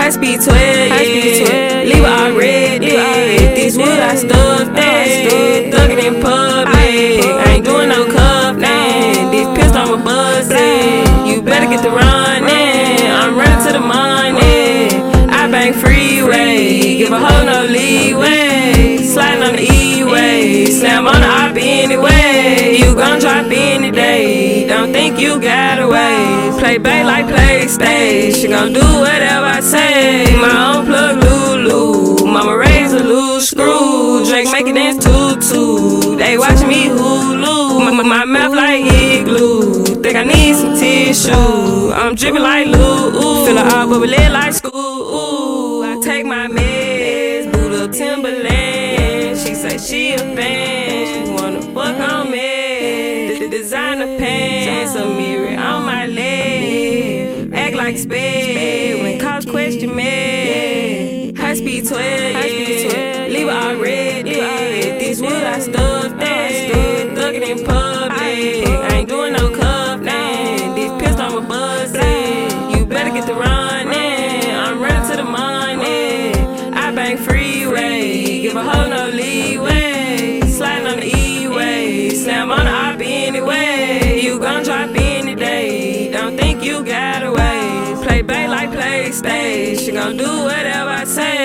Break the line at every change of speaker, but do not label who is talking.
High speed 12, yeah. Leave it already. This wood I stuffed that. Thuggin' in public. I ain't doing no cuffin'. This pistol I'ma buzz it. You better get to running. I'm running to the money. I bang freeway. Give a hoe no leeway. Sliding on the E-way. Slam on the RP anyway. You gon' drop any day. Don't think you got away. Play back like PlayStation. She gon' do whatever I say. My own plug Lulu. Mama raised a loose screw. Drake make it dance tutu. They watching me Hulu. My mouth like igloo. Think I need some tissue. I'm dripping like Lou. Feel all bubbly like school. I take my meds. Boot up Timberland. She say she a fan. She wanna fuck on me. The designer pants. A mirror on my leg. Act like sped when cops question me. High speed 12, yeah. Leave it already. This wood I stuffed that. Thuggin' in public. I ain't doing no cuffin'. This pistol I'ma buzz it. You better get to running. I'm running to the money. I bang freeway. Give a hoe no leeway. Sliding on the E-way. Slam on the RP anyway. You gon' drop any day. Don't think you got away. Play back like PlayStation. She gon' do whatever I say.